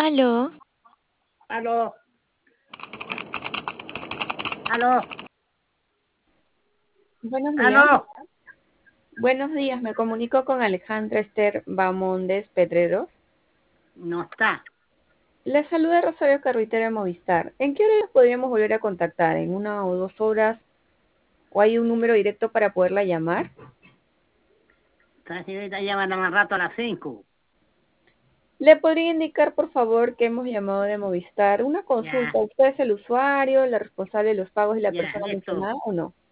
Aló, Aló, aló, buenos días. aló. Buenos días, me comunico con Alejandra Esther Bamondes Pedreros. No está. Le saluda Rosario Carruitera de Movistar. ¿En qué hora los podríamos volver a contactar? ¿En 1 o 2 horas? ¿O hay un número directo para poderla llamar? Esta señorita llama más rato a las 5. ¿Le podría indicar, por favor, que hemos llamado de Movistar? Una consulta. Ya, ¿Usted es el usuario, la responsable de los pagos y la ya, persona listo. mencionada o no?